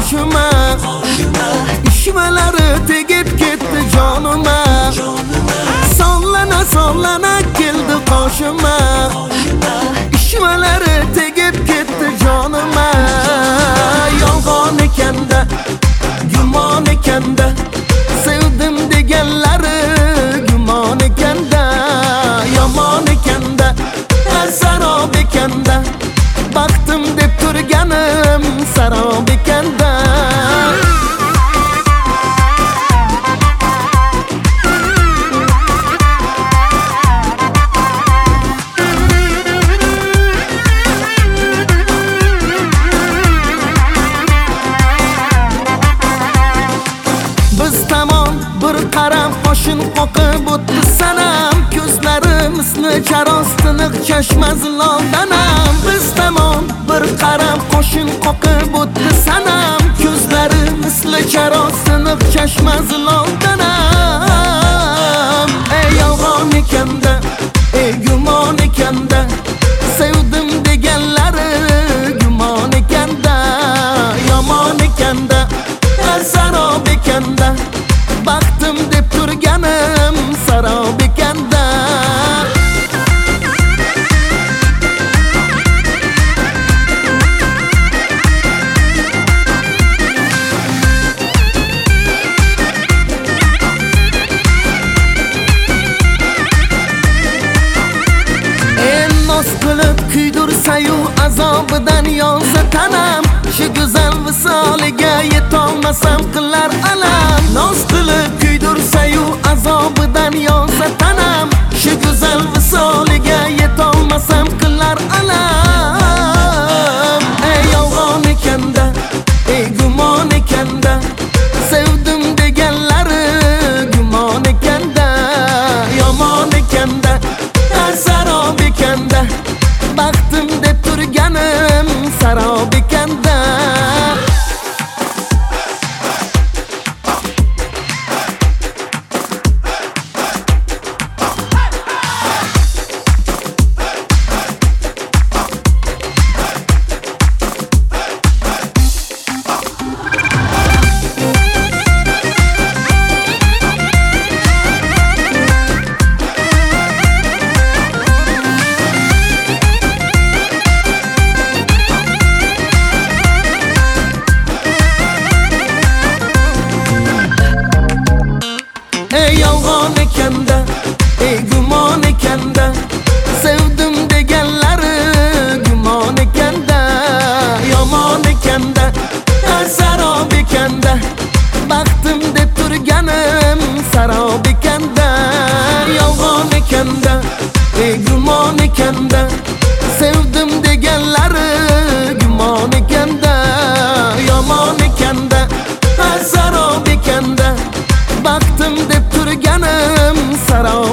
qoshima, ishvalari tegib ketdi jonima. Sonlana keldi qoshima, ishvalari tegib ketdi jonima. Yolg'on ekanda, gumon ekanda, sevdim deganlari gumon ekanda. Yomon ekanda, sarob ekanda, baxtim deb turganim sarob ekanda. Biz tamom bir qarab qoshin qoqib o'tdi sanam, ko'zlarimizni charos tiniq chashma ziloldanam. Biz tamom bir qarab qoshin qoqib o'tdi sanam, ko'zlarimizni charos tiniq chashma ziloldanam. Ey yolg'on ekanda, ey gumon ekanda, sevdim deganlari gumon ekanda. Yomon ekanda, sarob ekanda, baxtim deb turganim sarob ekanda. Noz qilib kuydirsa-yu azobidan yonsa tanam, shu go'zal visoliga yetolmasam qilar alam. Noz qilib kuydirsa-yu azobidan yonsa tanam, shu go'zal visoliga yetolmasam qilar alam. Ey yolg'on ekanda, ey gumon ekanda, sevdim deganlari gumon ekanda. Yomon ekanda, sarob ekanda, baxtim deb turganim sarob ekanda. Ey yolg'on ekanda, ey gumon ekanda, sevdim deganlari gumon ekanda. Yomon ekanda, sarob ekanda, baxtim deb turganim sarob ekanda. Yolg'on ekanda, ey gumon ekanda, sevdim deganlari gumon ekanda. Yomon ekanda, sarob ekanda, baxtim deb turganim sarob